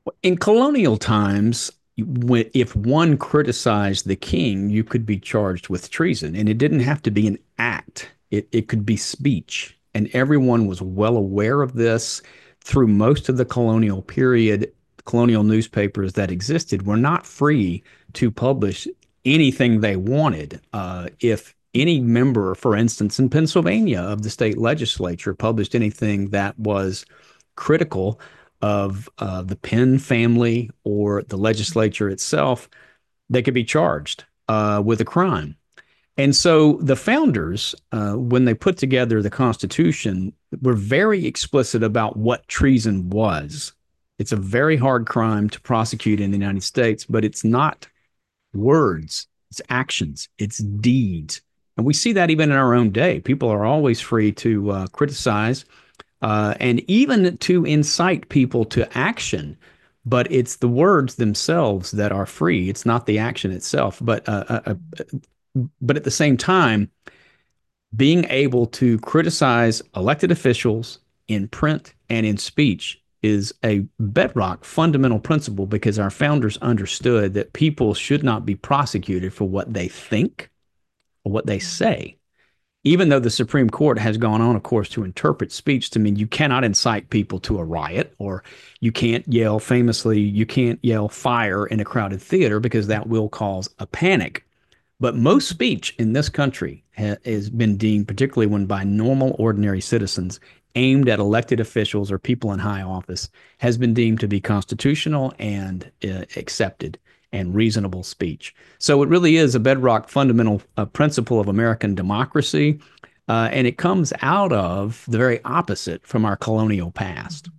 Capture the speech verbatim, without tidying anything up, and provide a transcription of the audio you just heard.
In colonial times, when- if one criticized the king, you could be charged with treason, and it didn't have to be an act. It it could be speech, and everyone was well aware of this through most of the colonial period. Colonial newspapers that existed were not free to publish anything they wanted. Uh, if any member, for instance, in Pennsylvania of the state legislature published anything that was critical of uh, the Penn family or the legislature itself, they could be charged uh, with a crime. And so the founders, uh, when they put together the Constitution, were very explicit about what treason was. It's a very hard crime to prosecute in the United States, but it's not words, it's actions, it's deeds. And we see that even in our own day. People are always free to uh, criticize uh, and even to incite people to action. But it's the words themselves that are free. It's not the action itself. But uh, uh, uh, but at the same time, being able to criticize elected officials in print and in speech is a bedrock fundamental principle because our founders understood that people should not be prosecuted for what they think or what they say. Even though the Supreme Court has gone on, of course, to interpret speech to mean you cannot incite people to a riot, or you can't yell, famously, you can't yell fire in a crowded theater because that will cause a panic. But most speech in this country ha- has been deemed, particularly when by normal, ordinary citizens, aimed at elected officials or people in high office, has been deemed to be constitutional and uh, accepted and reasonable speech. So it really is a bedrock fundamental uh, principle of American democracy. Uh, and it comes out of the very opposite from our colonial past.